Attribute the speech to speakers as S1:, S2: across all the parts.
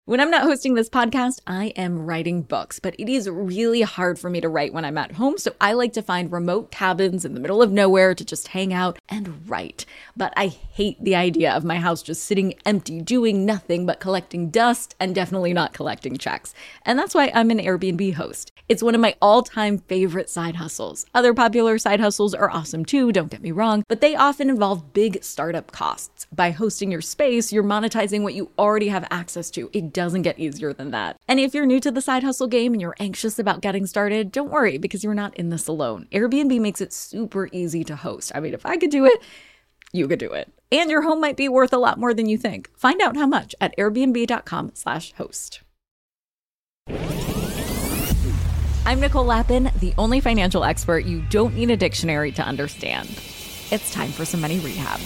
S1: When I'm not hosting this podcast, I am writing books, but it is really hard for me to write when I'm at home, so I like to find remote cabins in the middle of nowhere to just hang out and write. But I hate the idea of my house just sitting empty, doing nothing but collecting dust and definitely not collecting checks. And that's why I'm an Airbnb host. It's one of my all-time favorite side hustles. Other popular side hustles are awesome too, don't get me wrong, but they often involve big startup costs. By hosting your space, you're monetizing what you already have access to. It doesn't get easier than that. And if you're new to the side hustle game and you're anxious about getting started, don't worry, because you're not in this alone. Airbnb makes it super easy to host. I mean, if I could do it, you could do it. And your home might be worth a lot more than you think. Find out how much at airbnb.com/host. I'm Nicole Lapin, the only financial expert you don't need a dictionary to understand. It's time for some money rehab.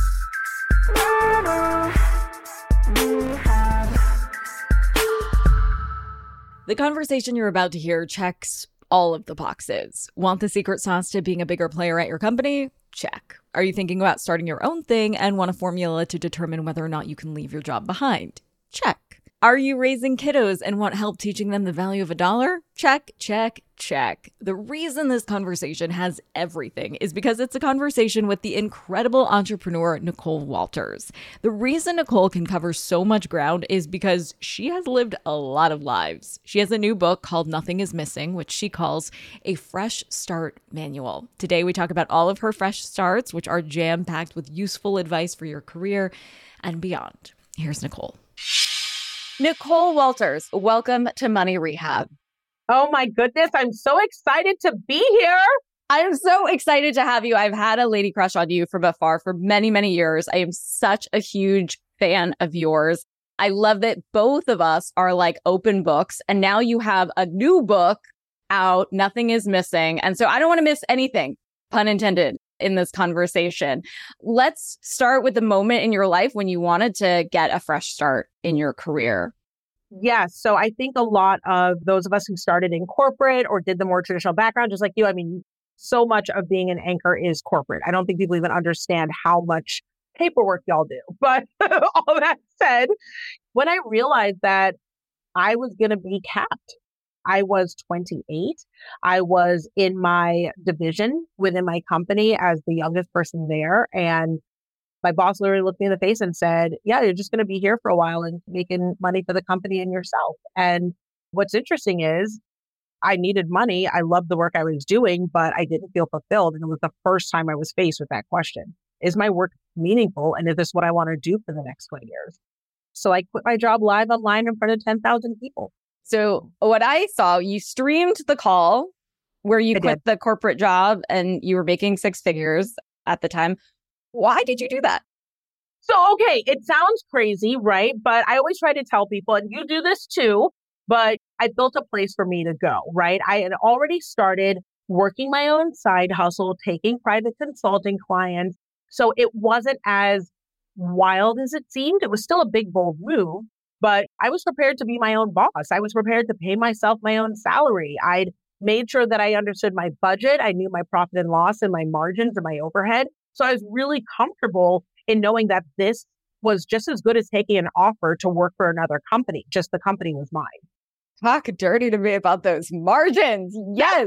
S1: The conversation you're about to hear checks all of the boxes. Want the secret sauce to being a bigger player at your company? Check. Are you thinking about starting your own thing and want a formula to determine whether or not you can leave your job behind? Check. Are you raising kiddos and want help teaching them the value of a dollar? Check, check, check. The reason this conversation has everything is because it's a conversation with the incredible entrepreneur, Nicole Walters. The reason Nicole can cover so much ground is because she has lived a lot of lives. She has a new book called Nothing is Missing, which she calls a fresh start manual. Today, we talk about all of her fresh starts, which are jam-packed with useful advice for your career and beyond. Here's Nicole. Nicole Walters, welcome to Money Rehab.
S2: Oh my goodness, I'm so excited to be here.
S1: I am so excited to have you. I've had a lady crush on you from afar for many, many years. I am such a huge fan of yours. I love that both of us are like open books, and now you have a new book out, Nothing is Missing. And so I don't want to miss anything, pun intended, in this conversation. Let's start with the moment in your life when you wanted to get a fresh start in your career.
S2: Yes. So I think a lot of those of us who started in corporate or did the more traditional background, just like you, I mean, so much of being an anchor is corporate. I don't think people even understand how much paperwork y'all do. But all that said, when I realized that I was going to be capped, I was 28. I was in my division within my company as the youngest person there. And my boss literally looked me in the face and said, yeah, you're just going to be here for a while and making money for the company and yourself. And what's interesting is I needed money. I loved the work I was doing, but I didn't feel fulfilled. And it was the first time I was faced with that question. Is my work meaningful? And is this what I want to do for the next 20 years? So I quit my job live online in front of 10,000 people.
S1: So what I saw, you streamed the call where you quit the corporate job and you were making six figures at the time. Why did you do that?
S2: So, okay, it sounds crazy, right? But I always try to tell people, and you do this too, but I built a place for me to go, right? I had already started working my own side hustle, taking private consulting clients. So it wasn't as wild as it seemed. It was still a big, bold move. But I was prepared to be my own boss. I was prepared to pay myself my own salary. I'd made sure that I understood my budget. I knew my profit and loss and my margins and my overhead. So I was really comfortable in knowing that this was just as good as taking an offer to work for another company. Just the company was mine.
S1: Talk dirty to me about those margins. Yes.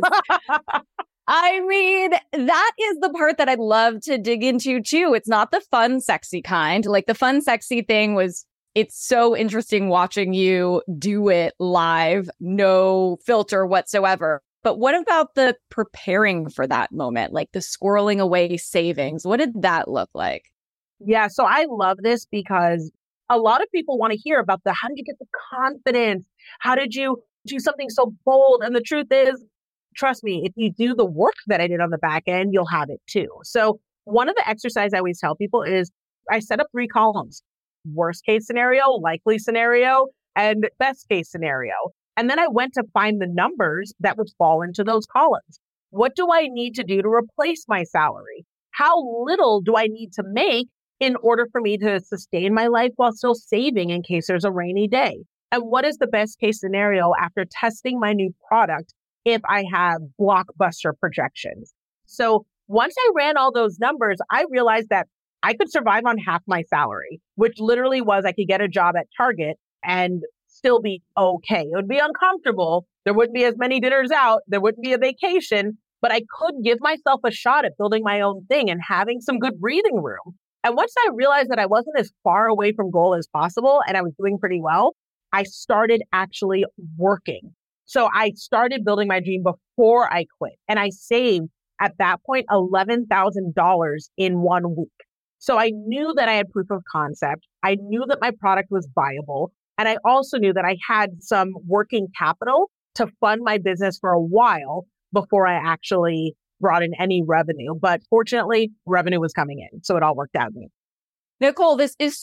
S1: I mean, that is the part that I'd love to dig into too. It's not the fun, sexy kind. Like the fun, sexy thing was, it's so interesting watching you do it live, no filter whatsoever. But what about the preparing for that moment, like the squirreling away savings? What did that look like?
S2: Yeah, so I love this because a lot of people want to hear about how did you get the confidence? How did you do something so bold? And the truth is, trust me, if you do the work that I did on the back end, you'll have it too. So one of the exercises I always tell people is I set up 3 columns. Worst case scenario, likely scenario, and best case scenario. And then I went to find the numbers that would fall into those columns. What do I need to do to replace my salary? How little do I need to make in order for me to sustain my life while still saving in case there's a rainy day? And what is the best case scenario after testing my new product if I have blockbuster projections? So once I ran all those numbers, I realized that I could survive on half my salary, which literally was I could get a job at Target and still be okay. It would be uncomfortable. There wouldn't be as many dinners out. There wouldn't be a vacation, but I could give myself a shot at building my own thing and having some good breathing room. And once I realized that I wasn't as far away from goal as possible and I was doing pretty well, I started actually working. So I started building my dream before I quit. And I saved at that point $11,000 in 1 week. So I knew that I had proof of concept. I knew that my product was viable. And I also knew that I had some working capital to fund my business for a while before I actually brought in any revenue. But fortunately, revenue was coming in. So it all worked out.
S1: Nicole, this is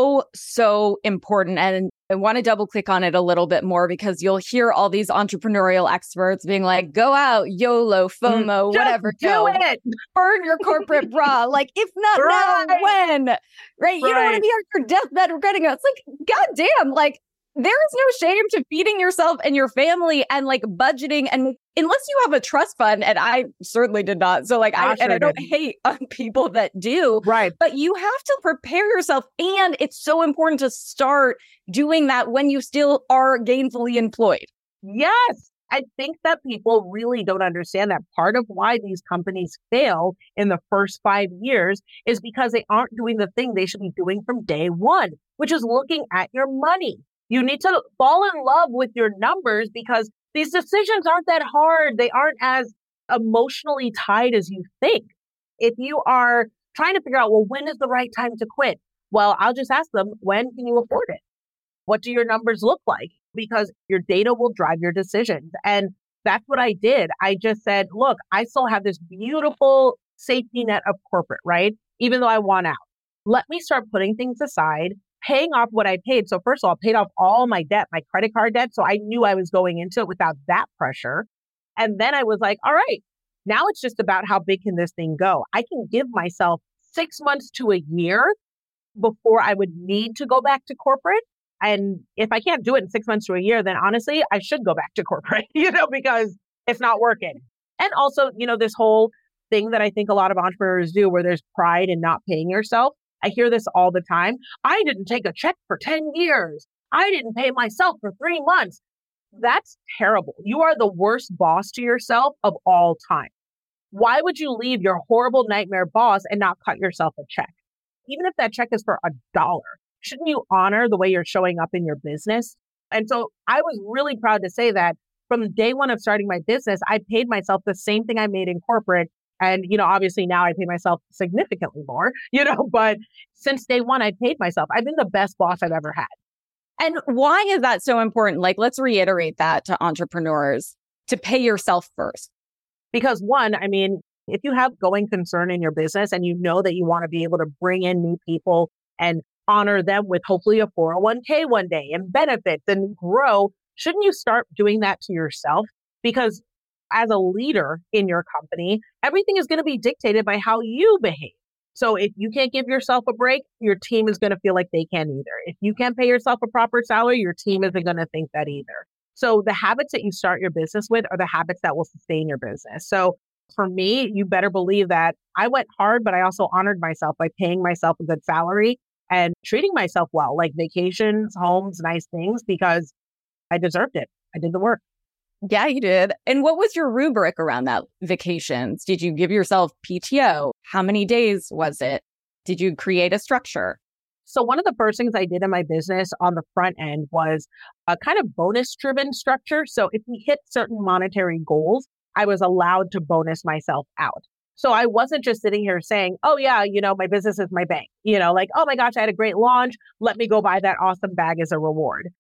S1: so important. And I want to double click on it a little bit more because you'll hear all these entrepreneurial experts being like, go out, YOLO, FOMO, whatever.
S2: Do it.
S1: Burn your corporate bra. Like, if not now, when? Right? You don't want to be on your deathbed regretting it. It's like, goddamn, like, there is no shame to feeding yourself and your family and like budgeting. And unless you have a trust fund, and I certainly did not. So like, I don't hate on people that do.
S2: Right.
S1: But you have to prepare yourself. And it's so important to start doing that when you still are gainfully employed.
S2: Yes. I think that people really don't understand that part of why these companies fail in the first 5 years is because they aren't doing the thing they should be doing from day one, which is looking at your money. You need to fall in love with your numbers because these decisions aren't that hard. They aren't as emotionally tied as you think. If you are trying to figure out, well, when is the right time to quit? Well, I'll just ask them, when can you afford it? What do your numbers look like? Because your data will drive your decisions. And that's what I did. I just said, look, I still have this beautiful safety net of corporate, right? Even though I want out. Let me start putting things aside, paying off what I paid. So first of all, I paid off all my debt, my credit card debt. So I knew I was going into it without that pressure. And then I was like, all right, now it's just about how big can this thing go? I can give myself 6 months to a year before I would need to go back to corporate. And if I can't do it in 6 months to a year, then honestly, I should go back to corporate, because it's not working. And also, this whole thing that I think a lot of entrepreneurs do where there's pride in not paying yourself. I hear this all the time. I didn't take a check for 10 years. I didn't pay myself for 3 months. That's terrible. You are the worst boss to yourself of all time. Why would you leave your horrible nightmare boss and not cut yourself a check? Even if that check is for $1, shouldn't you honor the way you're showing up in your business? And so I was really proud to say that from day one of starting my business, I paid myself the same thing I made in corporate. And, obviously now I pay myself significantly more, but since day one, I paid myself. I've been the best boss I've ever had.
S1: And why is that so important? Like, let's reiterate that to entrepreneurs, to pay yourself first.
S2: Because one, if you have going concern in your business and you know that you want to be able to bring in new people and honor them with hopefully a 401k one day and benefits and grow, shouldn't you start doing that to yourself? Because as a leader in your company, everything is going to be dictated by how you behave. So if you can't give yourself a break, your team is going to feel like they can't either. If you can't pay yourself a proper salary, your team isn't going to think that either. So the habits that you start your business with are the habits that will sustain your business. So for me, you better believe that I went hard, but I also honored myself by paying myself a good salary and treating myself well, like vacations, homes, nice things, because I deserved it. I did the work.
S1: Yeah, you did. And what was your rubric around that vacations? Did you give yourself PTO? How many days was it? Did you create a structure?
S2: So one of the first things I did in my business on the front end was a kind of bonus-driven structure. So if we hit certain monetary goals, I was allowed to bonus myself out. So I wasn't just sitting here saying, oh yeah, my business is my bank. Like, oh my gosh, I had a great launch. Let me go buy that awesome bag as a reward.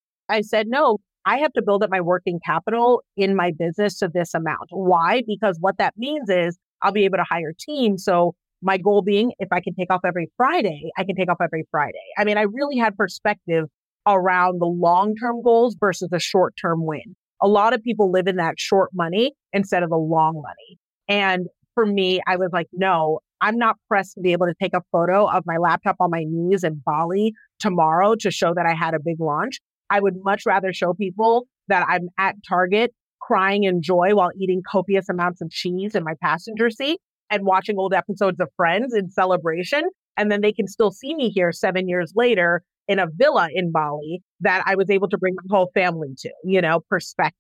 S2: I said, no, I have to build up my working capital in my business to this amount. Why? Because what that means is I'll be able to hire teams. So my goal being, if I can take off every Friday, I can take off every Friday. I really had perspective around the long-term goals versus the short-term win. A lot of people live in that short money instead of the long money. And for me, I was like, no, I'm not pressed to be able to take a photo of my laptop on my knees in Bali tomorrow to show that I had a big launch. I would much rather show people that I'm at Target crying in joy while eating copious amounts of cheese in my passenger seat and watching old episodes of Friends in celebration. And then they can still see me here 7 years later in a villa in Bali that I was able to bring my whole family to, perspective.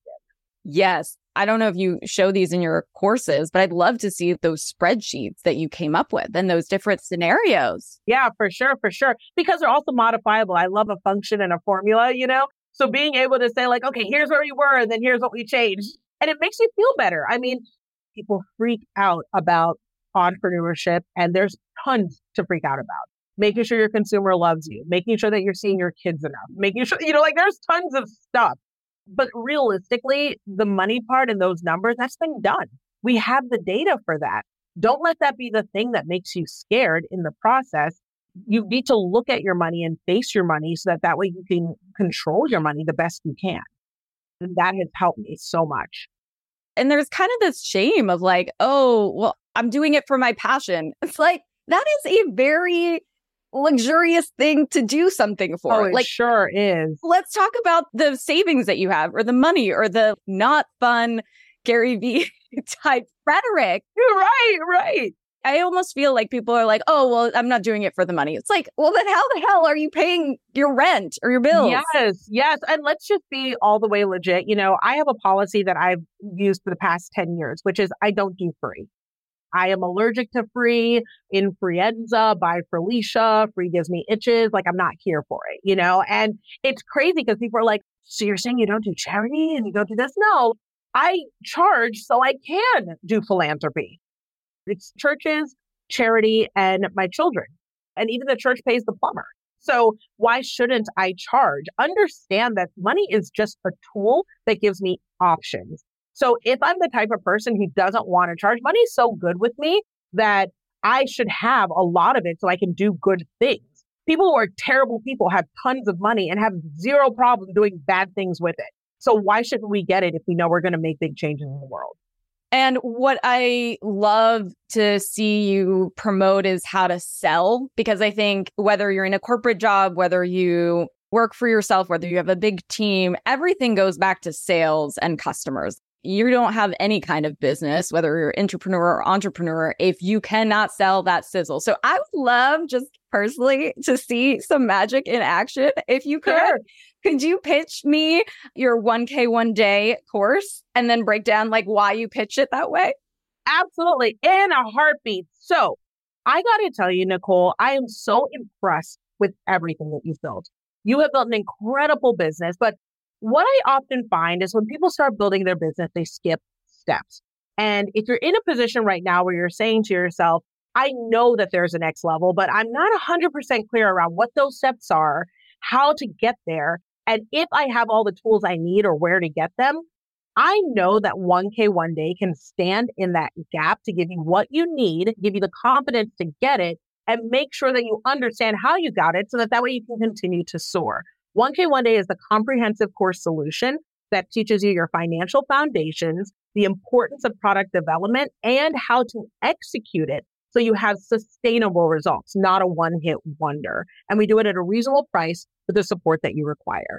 S1: Yes. I don't know if you show these in your courses, but I'd love to see those spreadsheets that you came up with and those different scenarios.
S2: Yeah, for sure, for sure. Because they're also modifiable. I love a function and a formula, So being able to say like, okay, here's where we were, and then here's what we changed. And it makes you feel better. I mean, people freak out about entrepreneurship, and there's tons to freak out about. Making sure your consumer loves you, making sure that you're seeing your kids enough, making sure, there's tons of stuff. But realistically, the money part and those numbers, that's been done. We have the data for that. Don't let that be the thing that makes you scared in the process. You need to look at your money and face your money so that way you can control your money the best you can. And that has helped me so much.
S1: And there's kind of this shame of like, oh, well, I'm doing it for my passion. It's like, that is a very luxurious thing to do something for.
S2: Oh, it sure is.
S1: Let's talk about the savings that you have or the money or the not fun Gary Vee type rhetoric.
S2: You're right.
S1: I almost feel like people are like, oh, well, I'm not doing it for the money. It's like, well, then how the hell are you paying your rent or your bills?
S2: Yes. And let's just be all the way legit. I have a policy that I've used for the past 10 years, which is I don't do free. I am allergic to free. Influenza, by Felicia. Free gives me itches. Like, I'm not here for it, And it's crazy because people are like, so you're saying you don't do charity and you don't do this? No, I charge so I can do philanthropy. It's churches, charity, and my children. And even the church pays the plumber. So why shouldn't I charge? Understand that money is just a tool that gives me options. So if I'm the type of person who doesn't want to charge, money is so good with me that I should have a lot of it so I can do good things. People who are terrible people have tons of money and have zero problem doing bad things with it. So why shouldn't we get it if we know we're going to make big changes in the world?
S1: And what I love to see you promote is how to sell, because I think whether you're in a corporate job, whether you work for yourself, whether you have a big team, everything goes back to sales and customers. You don't have any kind of business, whether you're intrapreneur or entrepreneur, if you cannot sell that sizzle. So I would love just personally to see some magic in action. If you could, could you pitch me your 1K one day course and then break down like why you pitch it that way?
S2: Absolutely. In a heartbeat. So I got to tell you, Nicole, I am so impressed with everything that you've built. You have built an incredible business, but what I often find is when people start building their business, they skip steps. And if you're in a position right now where you're saying to yourself, I know that there's a next level, but I'm not 100% clear around what those steps are, how to get there, and if I have all the tools I need or where to get them, I know that 1K one day can stand in that gap to give you what you need, give you the confidence to get it, and make sure that you understand how you got it so that way you can continue to soar. 1K one day is the comprehensive course solution that teaches you your financial foundations, the importance of product development, and how to execute it so you have sustainable results, not a one-hit wonder. And we do it at a reasonable price with the support that you require.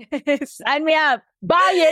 S1: Sign me up.
S2: Buy it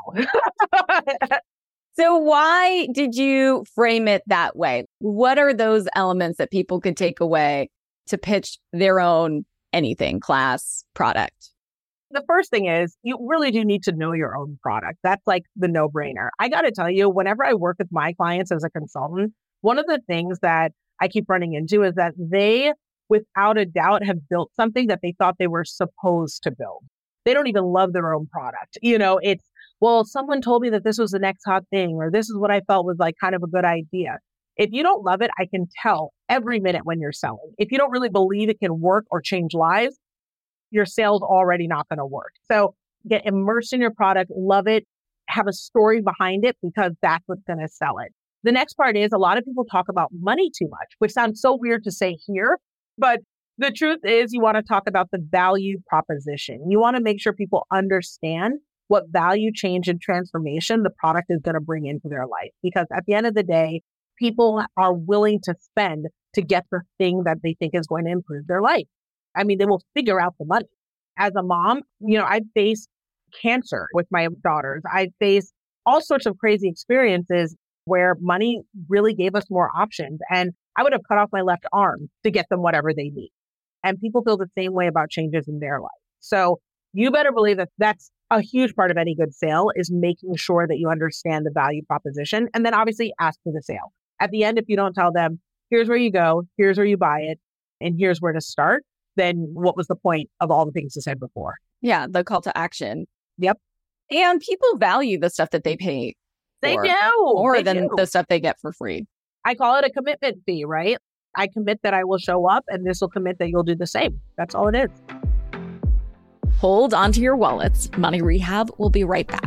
S2: now.
S1: So why did you frame it that way? What are those elements that people could take away to pitch their own anything, class, product?
S2: The first thing is you really do need to know your own product. That's like the no-brainer. I got to tell you, whenever I work with my clients as a consultant, one of the things that I keep running into is that they, without a doubt, have built something that they thought they were supposed to build. They don't even love their own product. It's, well, someone told me that this was the next hot thing, or this is what I felt was like kind of a good idea. If you don't love it, I can tell every minute when you're selling. If you don't really believe it can work or change lives, your sales already not going to work. So get immersed in your product, love it, have a story behind it because that's what's going to sell it. The next part is a lot of people talk about money too much, which sounds so weird to say here, but the truth is you want to talk about the value proposition. You want to make sure people understand what value change and transformation the product is going to bring into their life. Because at the end of the day, people are willing to spend to get the thing that they think is going to improve their life. I mean, they will figure out the money. As a mom, I've faced cancer with my daughters. I've faced all sorts of crazy experiences where money really gave us more options. And I would have cut off my left arm to get them whatever they need. and people feel the same way about changes in their life. So you better believe that that's a huge part of any good sale is making sure that you understand the value proposition and then obviously ask for the sale. At the end, if you don't tell them, here's where you go, here's where you buy it, and here's where to start, then what was the point of all the things you said before?
S1: Yeah, the call to action.
S2: Yep.
S1: And people value the stuff that they pay
S2: They
S1: for,
S2: do.
S1: more
S2: They
S1: than
S2: do.
S1: the stuff they get for free.
S2: I call it a commitment fee, right? I commit that I will show up and this will commit that you'll do the same. That's all it is.
S1: Hold onto your wallets. Money Rehab will be right back.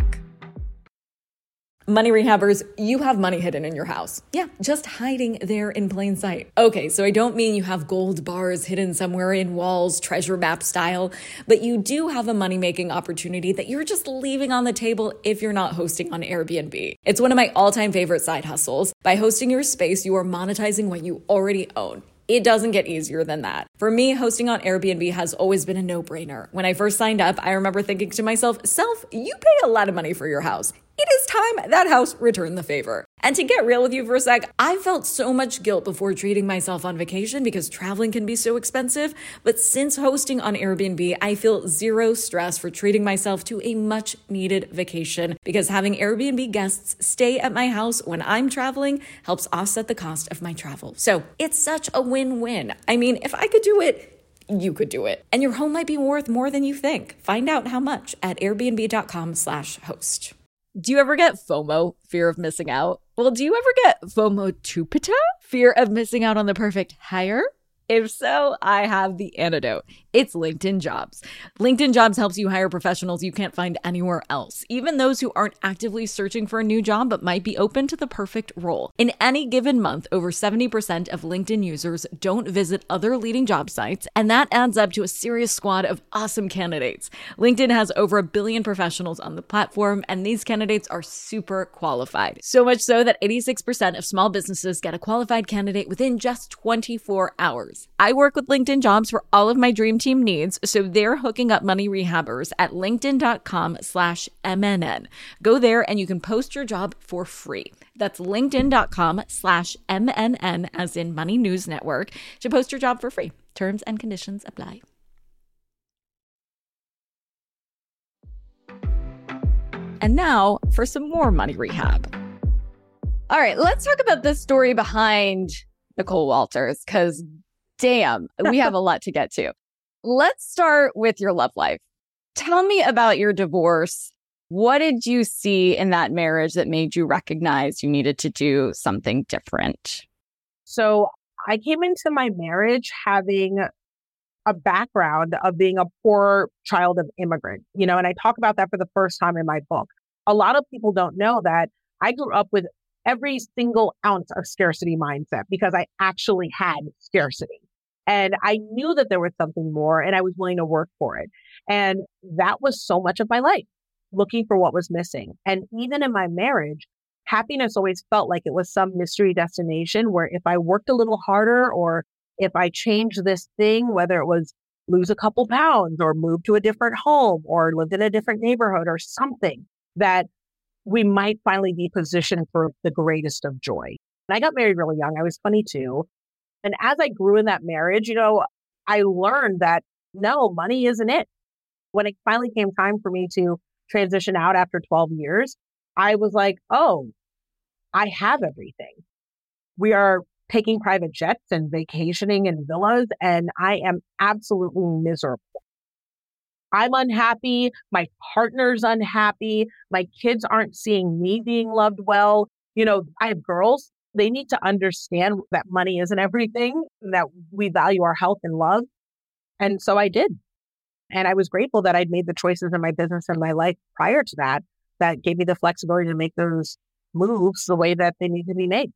S1: Money Rehabbers, you have money hidden in your house. Yeah, just hiding there in plain sight. Okay, so I don't mean you have gold bars hidden somewhere in walls, treasure map style, but you do have a money-making opportunity that you're just leaving on the table if you're not hosting on Airbnb. It's one of my all-time favorite side hustles. By hosting your space, you are monetizing what you already own. It doesn't get easier than that. For me, hosting on Airbnb has always been a no-brainer. When I first signed up, I remember thinking to myself, Self, you pay a lot of money for your house. It is time that house returned the favor. And to get real with you for a sec, I felt so much guilt before treating myself on vacation because traveling can be so expensive. But since hosting on Airbnb, I feel zero stress for treating myself to a much needed vacation because having Airbnb guests stay at my house when I'm traveling helps offset the cost of my travel. So it's such a win-win. I mean, if I could do it, you could do it. And your home might be worth more than you think. Find out how much at airbnb.com/host. Do you ever get FOMO, fear of missing out? Well, do you ever get FOMO-tupita, fear of missing out on the perfect hire? If so, I have the antidote. It's LinkedIn Jobs. LinkedIn Jobs helps you hire professionals you can't find anywhere else, even those who aren't actively searching for a new job but might be open to the perfect role. In any given month, over 70% of LinkedIn users don't visit other leading job sites, and that adds up to a serious squad of awesome candidates. LinkedIn has over 1 billion professionals on the platform, and these candidates are super qualified. So much so that 86% of small businesses get a qualified candidate within just 24 hours. I work with LinkedIn Jobs for all of my dream team needs, so they're hooking up Money Rehabbers at linkedin.com/MNN. Go there and you can post your job for free. That's linkedin.com/MNN, as in Money News Network, to post your job for free. Terms and conditions apply. And now for some more money rehab. All right, let's talk about the story behind Nicole Walters, because damn, we have a lot to get to. Let's start with your love life. Tell me about your divorce. What did you see in that marriage that made you recognize you needed to do something different?
S2: So I came into my marriage having a background of being a poor child of immigrant, and I talk about that for the first time in my book. A lot of people don't know that I grew up with every single ounce of scarcity mindset because I actually had scarcity. And I knew that there was something more and I was willing to work for it. And that was so much of my life, looking for what was missing. And even in my marriage, happiness always felt like it was some mystery destination where if I worked a little harder or if I changed this thing, whether it was lose a couple pounds or move to a different home or lived in a different neighborhood or something, that we might finally be positioned for the greatest of joy. And I got married really young. I was 22. And as I grew in that marriage, I learned that no, money isn't it. When it finally came time for me to transition out after 12 years, I was like, oh, I have everything. We are taking private jets and vacationing in villas, and I am absolutely miserable. I'm unhappy. My partner's unhappy. My kids aren't seeing me being loved well. I have girls. They need to understand that money isn't everything, that we value our health and love. And so I did. And I was grateful that I'd made the choices in my business and my life prior to that, that gave me the flexibility to make those moves the way that they need to be made.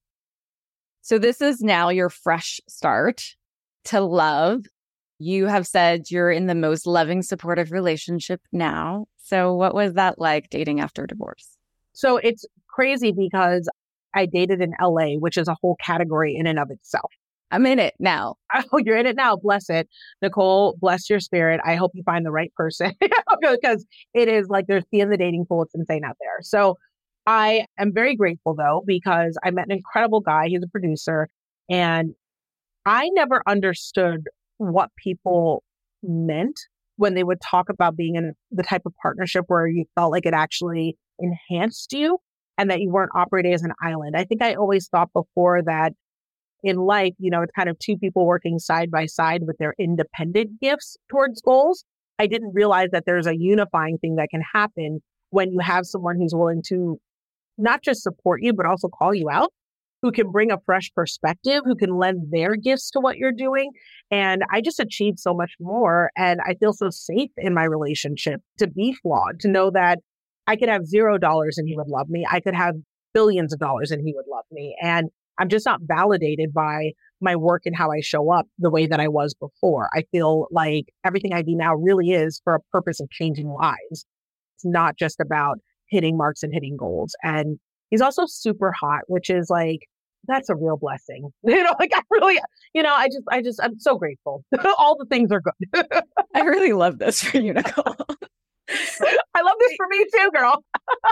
S1: So this is now your fresh start to love. You have said you're in the most loving, supportive relationship now. So what was that like dating after divorce?
S2: So it's crazy because I dated in LA, which is a whole category in and of itself.
S1: I'm in it now.
S2: Oh, you're in it now. Bless it. Nicole, bless your spirit. I hope you find the right person because it is like there's pee in the dating pool. It's insane out there. So I am very grateful though, because I met an incredible guy. He's a producer and I never understood what people meant when they would talk about being in the type of partnership where you felt like it actually enhanced you and that you weren't operating as an island. I think I always thought before that in life, it's kind of two people working side by side with their independent gifts towards goals. I didn't realize that there's a unifying thing that can happen when you have someone who's willing to not just support you, but also call you out, who can bring a fresh perspective, who can lend their gifts to what you're doing. And I just achieved so much more. And I feel so safe in my relationship to be flawed, to know that I could have $0 and he would love me. I could have billions of dollars and he would love me. And I'm just not validated by my work and how I show up the way that I was before. I feel like everything I do now really is for a purpose of changing lives. It's not just about hitting marks and hitting goals. And he's also super hot, which is like, that's a real blessing. I really, I'm so grateful. All the things are good.
S1: I really love this for you, Nicole.
S2: I love this for me too, girl.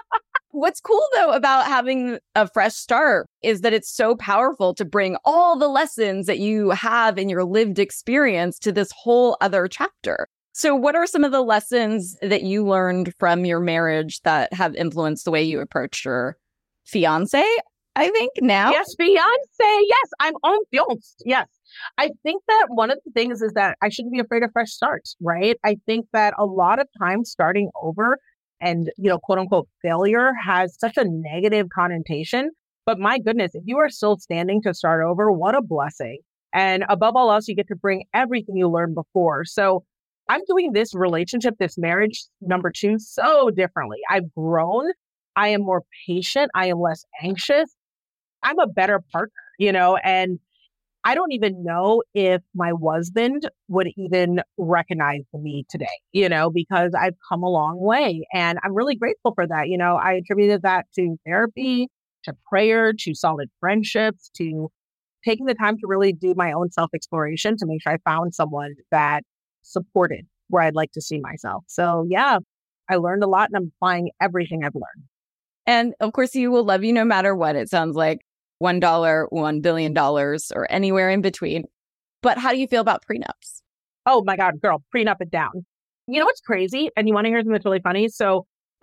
S1: What's cool, though, about having a fresh start is that it's so powerful to bring all the lessons that you have in your lived experience to this whole other chapter. So what are some of the lessons that you learned from your marriage that have influenced the way you approach your fiance, I think now?
S2: Yes, fiance. Yes, I'm on fiance. Yes. I think that one of the things is that I shouldn't be afraid of fresh starts, right? I think that a lot of times starting over and, quote unquote, failure has such a negative connotation. But my goodness, if you are still standing to start over, what a blessing. And above all else, you get to bring everything you learned before. So I'm doing this relationship, this marriage, number 2, so differently. I've grown. I am more patient. I am less anxious. I'm a better partner, and I don't even know if my husband would even recognize me today, because I've come a long way and I'm really grateful for that. I attributed that to therapy, to prayer, to solid friendships, to taking the time to really do my own self-exploration to make sure I found someone that supported where I'd like to see myself. So yeah, I learned a lot and I'm applying everything I've learned.
S1: And of course, he will love you no matter what. It sounds like $1, $1 billion, or anywhere in between. But how do you feel about prenups?
S2: Oh my God, girl, prenup it down. You know what's crazy? And you want to hear something that's really funny? So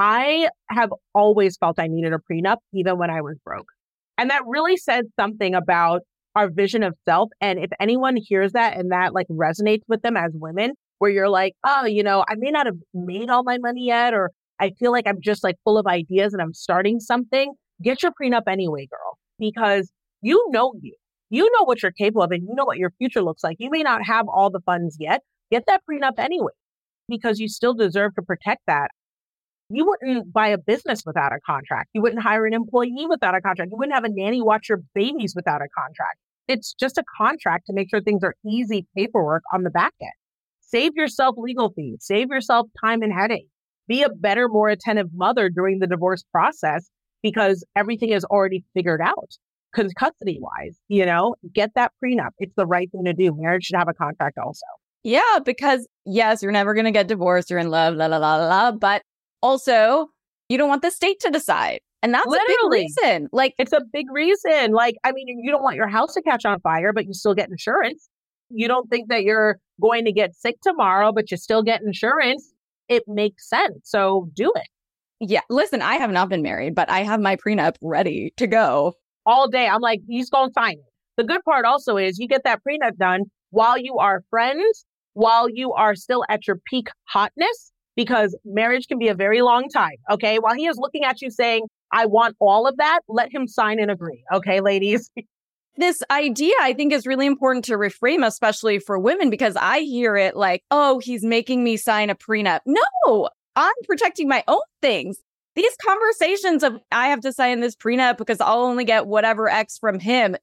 S2: I have always felt I needed a prenup, even when I was broke. And that really said something about our vision of self. And if anyone hears that and that like resonates with them as women, where you're like, oh, I may not have made all my money yet, or I feel like I'm just like full of ideas and I'm starting something, get your prenup anyway, girl. Because you know what you're capable of and you know what your future looks like. You may not have all the funds yet. Get that prenup anyway, because you still deserve to protect that. You wouldn't buy a business without a contract. You wouldn't hire an employee without a contract. You wouldn't have a nanny watch your babies without a contract. It's just a contract to make sure things are easy paperwork on the back end. Save yourself legal fees. Save yourself time and headache. Be a better, more attentive mother during the divorce process, because everything is already figured out custody-wise, get that prenup. It's the right thing to do. Marriage should have a contract also.
S1: Yeah, because yes, you're never going to get divorced. You're in love, la, la, la, la, la. But also, you don't want the state to decide. And that's
S2: Literally.
S1: a big reason.
S2: It's a big reason. You don't want your house to catch on fire, but you still get insurance. You don't think that you're going to get sick tomorrow, but you still get insurance. It makes sense. So do it.
S1: Yeah. Listen, I have not been married, but I have my prenup ready to go.
S2: All day. I'm like, he's going to sign it. The good part also is you get that prenup done while you are friends, while you are still at your peak hotness, because marriage can be a very long time. Okay. While he is looking at you saying, I want all of that, let him sign and agree. Okay, ladies.
S1: This idea, I think, is really important to reframe, especially for women, because I hear it like, oh, he's making me sign a prenup. No, I'm protecting my own things. These conversations of I have to sign this prenup because I'll only get whatever X from him.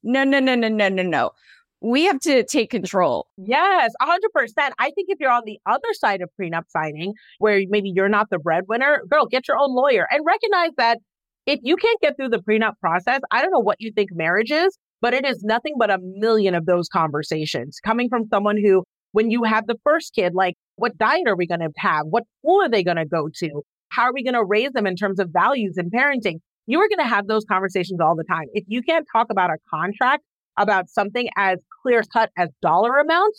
S1: No. We have to take control.
S2: Yes, 100%. I think if you're on the other side of prenup signing, where maybe you're not the breadwinner, girl, get your own lawyer and recognize that if you can't get through the prenup process, I don't know what you think marriage is, but it is nothing but a million of those conversations coming from someone who, when you have the first kid, like, what diet are we going to have? What school are they going to go to? How are we going to raise them in terms of values and parenting? You are going to have those conversations all the time. If you can't talk about a contract, about something as clear cut as dollar amounts,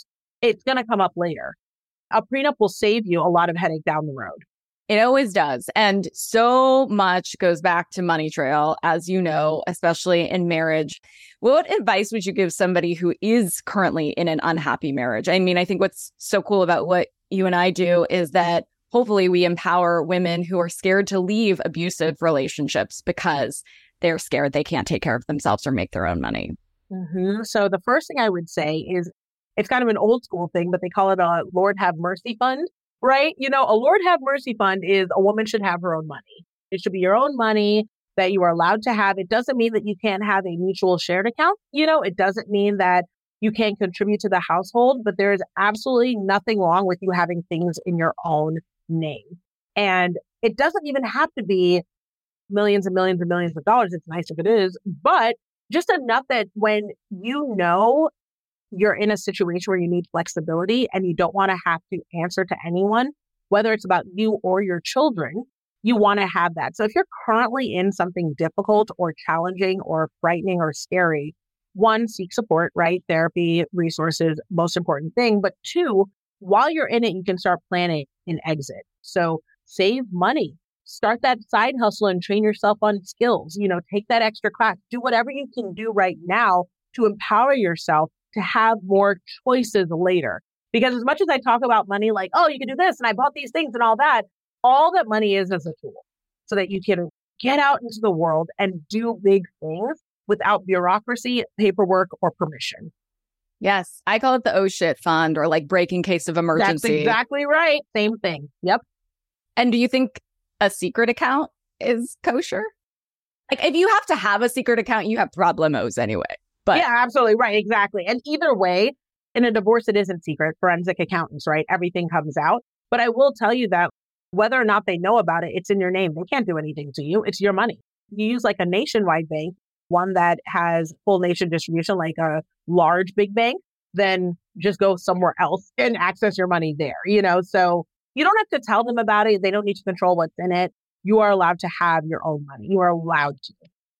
S2: it's going to come up later. A prenup will save you a lot of headache down the road.
S1: It always does. And so much goes back to money trail, as you know, especially in marriage. What advice would you give somebody who is currently in an unhappy marriage? I mean, I think what's so cool about what you and I do is that hopefully we empower women who are scared to leave abusive relationships because they're scared they can't take care of themselves or make their own money.
S2: Mm-hmm. So the first thing I would say is it's kind of an old school thing, but they call it a Lord have mercy fund. Right? You know, a Lord have mercy fund is a woman should have her own money. It should be your own money that you are allowed to have. It doesn't mean that you can't have a mutual shared account. You know, it doesn't mean that you can't contribute to the household, but there is absolutely nothing wrong with you having things in your own name. And it doesn't even have to be millions and millions and millions of dollars. It's nice if it is, but just enough that when you know you're in a situation where you need flexibility and you don't want to have to answer to anyone, whether it's about you or your children, you want to have that. So if you're currently in something difficult or challenging or frightening or scary, one, seek support, right? Therapy, resources, most important thing. But two, while you're in it, you can start planning an exit. So save money, start that side hustle and train yourself on skills, you know, take that extra class, do whatever you can do right now to empower yourself to have more choices later. Because as much as I talk about money, like, oh, you can do this and I bought these things and all that money is as a tool so that you can get out into the world and do big things without bureaucracy, paperwork, or permission.
S1: Yes. I call it the oh shit fund or like break in case of emergency.
S2: That's exactly right. Same thing. Yep.
S1: And do you think a secret account is kosher? Like if you have to have a secret account, you have problemos anyway. But
S2: yeah, absolutely. Right. Exactly. And either way, in a divorce, it isn't secret. Forensic accountants, right? Everything comes out. But I will tell you that whether or not they know about it, it's in your name. They can't do anything to you. It's your money. You use like a nationwide bank, one that has full nation distribution, like a large big bank, then just go somewhere else and access your money there, you know? So you don't have to tell them about it. They don't need to control what's in it. You are allowed to have your own money. You are allowed to.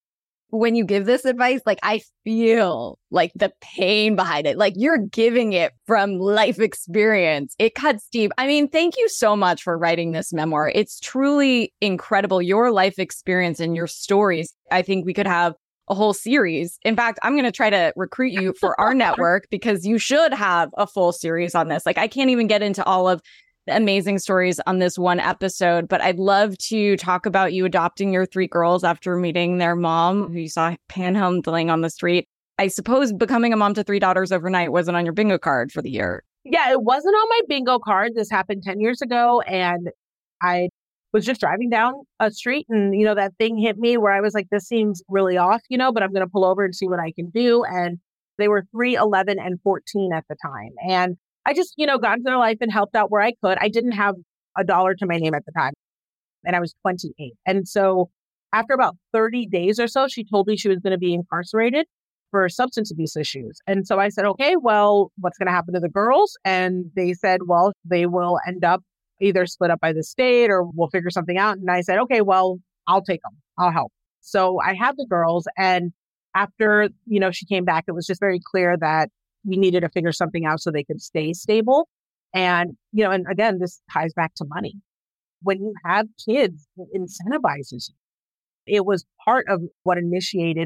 S1: When you give this advice, like I feel like the pain behind it, like you're giving it from life experience. It cuts deep. I mean, thank you so much for writing this memoir. It's truly incredible. Your life experience and your stories. I think we could have a whole series. In fact, I'm going to try to recruit you for our network because you should have a full series on this. Like I can't even get into all of the amazing stories on this one episode, but I'd love to talk about you adopting your 3 girls after meeting their mom, who you saw panhandling on the street. I suppose becoming a mom to 3 daughters overnight wasn't on your bingo card for the year.
S2: Yeah, it wasn't on my bingo card. This happened 10 years ago. And I was just driving down a street and, you know, that thing hit me where I was like, this seems really off, you know, but I'm going to pull over and see what I can do. And they were 3, 11, and 14 at the time. And I just, you know, got into their life and helped out where I could. I didn't have a dollar to my name at the time. And I was 28. And so after about 30 days or so, she told me she was going to be incarcerated for substance abuse issues. And so I said, okay, well, what's going to happen to the girls? And they said, well, they will end up either split up by the state or we'll figure something out. And I said, okay, well, I'll take them. I'll help. So I had the girls. And after, you know, she came back, it was just very clear that we needed to figure something out so they could stay stable. And, you know, and again, this ties back to money. When you have kids, it incentivizes you. It was part of what initiated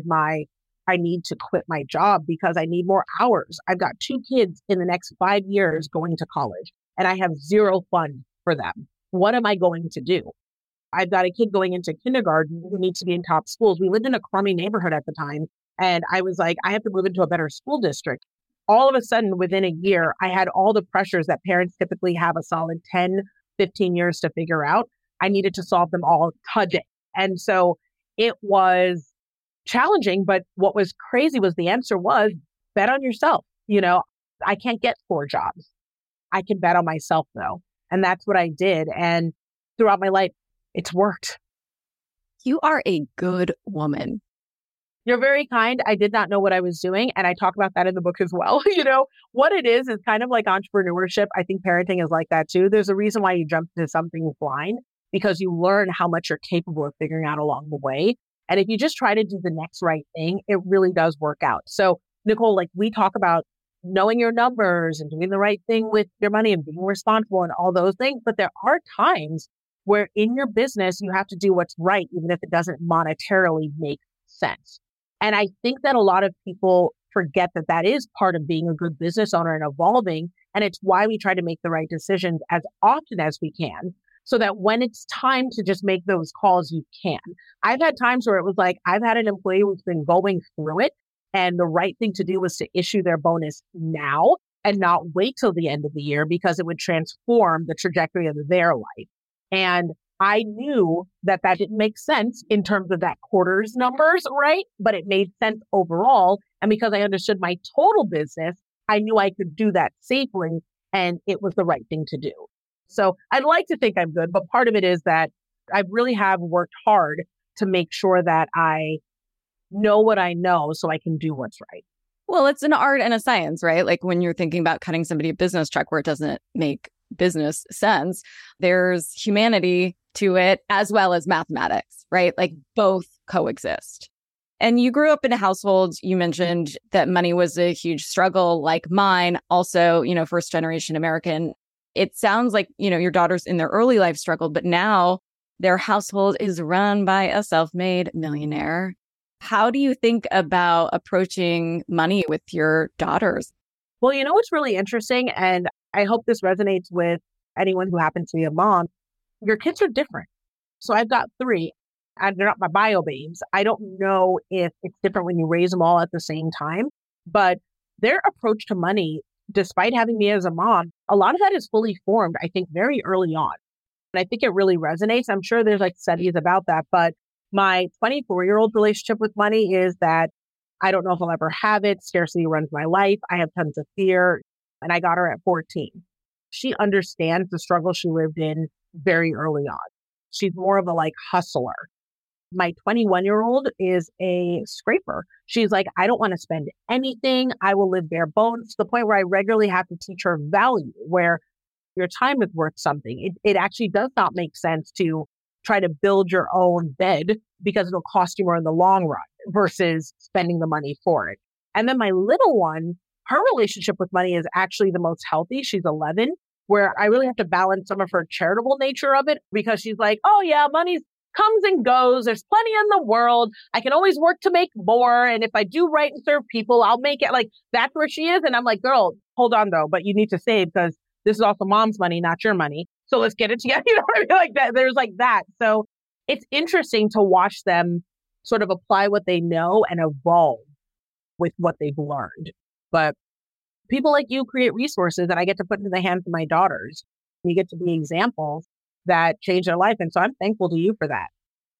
S2: I need to quit my job because I need more hours. I've got 2 kids in the next 5 years going to college and I have 0 fund for them. What am I going to do? I've got a kid going into kindergarten who needs to be in top schools. We lived in a crummy neighborhood at the time. And I was like, I have to move into a better school district. All of a sudden, within a year, I had all the pressures that parents typically have a solid 10, 15 years to figure out. I needed to solve them all today. And so it was challenging, but what was crazy was the answer was bet on yourself. You know, I can't get 4 jobs. I can bet on myself though. And that's what I did. And throughout my life, it's worked.
S1: You are a good woman.
S2: You're very kind. I did not know what I was doing. And I talk about that in the book as well. You know, what it is kind of like entrepreneurship. I think parenting is like that too. There's a reason why you jump into something blind because you learn how much you're capable of figuring out along the way. And if you just try to do the next right thing, it really does work out. So Nicole, like we talk about knowing your numbers and doing the right thing with your money and being responsible and all those things. But there are times where in your business, you have to do what's right, even if it doesn't monetarily make sense. And I think that a lot of people forget that that is part of being a good business owner and evolving. And it's why we try to make the right decisions as often as we can, so that when it's time to just make those calls, you can. I've had times where it was like, I've had an employee who's been going through it, and the right thing to do was to issue their bonus now and not wait till the end of the year, because it would transform the trajectory of their life. And I knew that that didn't make sense in terms of that quarter's numbers, right? But it made sense overall. And because I understood my total business, I knew I could do that safely, and it was the right thing to do. So I'd like to think I'm good, but part of it is that I really have worked hard to make sure that I know what I know so I can do what's right.
S1: Well, it's an art and a science, right? Like when you're thinking about cutting somebody a business check where it doesn't make business sense, there's humanity to it as well as mathematics, right? Like both coexist. And you grew up in a household, you mentioned that money was a huge struggle like mine. Also, first generation American. It sounds like, your daughters in their early life struggled, but now their household is run by a self-made millionaire. How do you think about approaching money with your daughters?
S2: Well, what's really interesting, and I hope this resonates with anyone who happens to be a mom, your kids are different. So I've got 3, and they're not my bio babes. I don't know if it's different when you raise them all at the same time, but their approach to money, despite having me as a mom, a lot of that is fully formed, I think, very early on. And I think it really resonates. I'm sure there's studies about that, but my 24-year-old relationship with money is that I don't know if I'll ever have it. Scarcity runs my life. I have tons of fear. And I got her at 14. She understands the struggle she lived in very early on. She's more of a hustler. My 21-year-old is a scraper. She's like, I don't want to spend anything. I will live bare bones, to the point where I regularly have to teach her value, where your time is worth something. It actually does not make sense to try to build your own bed because it'll cost you more in the long run versus spending the money for it. And then my little one, her relationship with money is actually the most healthy. She's 11, where I really have to balance some of her charitable nature of it, because she's like, oh yeah, money comes and goes. There's plenty in the world. I can always work to make more. And if I do right and serve people, I'll make it. That's where she is. And I'm like, girl, hold on though, but you need to save, because this is also mom's money, not your money. So let's get it together. You know what I mean? Like that. There's that. So it's interesting to watch them sort of apply what they know and evolve with what they've learned. But people like you create resources that I get to put into the hands of my daughters. You get to be examples that change their life. And so I'm thankful to you for that.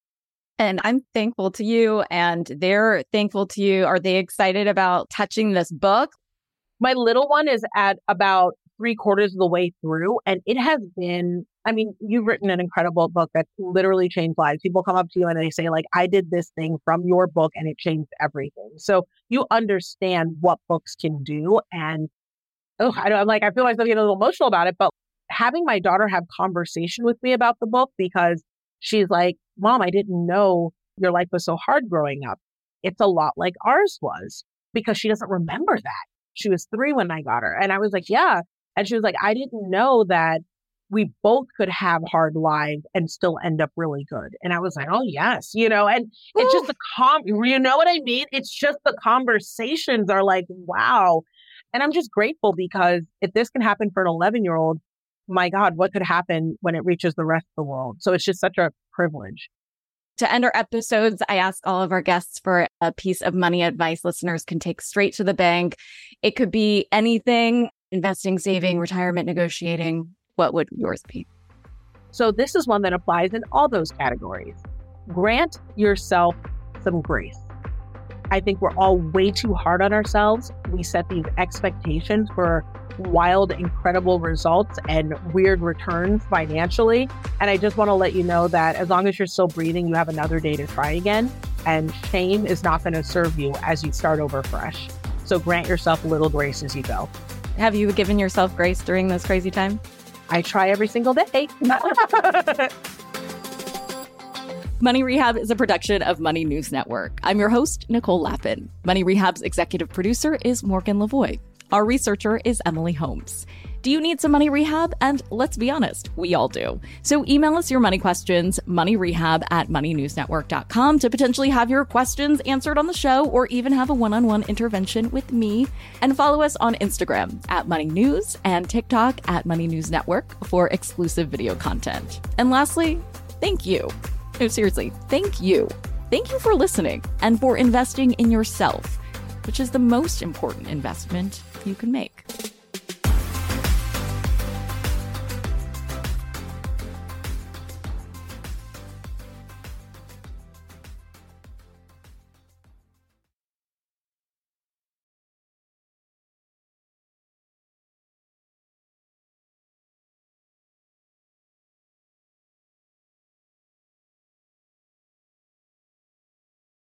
S1: And I'm thankful to you, and they're thankful to you. Are they excited about touching this book?
S2: My little one is at about 3/4 of the way through, and it has been, you've written an incredible book that's literally changed lives. People come up to you and they say, I did this thing from your book and it changed everything. So you understand what books can do. And I feel myself getting a little emotional about it, but having my daughter have conversation with me about the book, because she's like, Mom, I didn't know your life was so hard growing up. It's a lot like ours was, because she doesn't remember that. She was 3 when I got her. And I was like, yeah. And she was like, I didn't know that we both could have hard lives and still end up really good. And I was like, oh yes, and it's just you know what I mean? It's just the conversations are like, wow. And I'm just grateful, because if this can happen for an 11-year-old, my God, what could happen when it reaches the rest of the world? So it's just such a privilege.
S1: To end our episodes, I ask all of our guests for a piece of money advice listeners can take straight to the bank. It could be anything: investing, saving, retirement, negotiating. What would yours be?
S2: So this is one that applies in all those categories. Grant yourself some grace. I think we're all way too hard on ourselves. We set these expectations for wild, incredible results and weird returns financially. And I just want to let you know that as long as you're still breathing, you have another day to try again. And shame is not going to serve you as you start over fresh. So grant yourself a little grace as you go.
S1: Have you given yourself grace during this crazy time?
S2: I try every single day.
S1: Money Rehab is a production of Money News Network. I'm your host, Nicole Lappin. Money Rehab's executive producer is Morgan Lavoie. Our researcher is Emily Holmes. Do you need some money rehab? And let's be honest, we all do. So email us your money questions, moneyrehab@moneynewsnetwork.com, to potentially have your questions answered on the show or even have a one-on-one intervention with me. And follow us on Instagram @moneynews and TikTok @moneynewsnetwork for exclusive video content. And lastly, thank you. No, seriously, thank you. Thank you for listening and for investing in yourself, which is the most important investment you can make.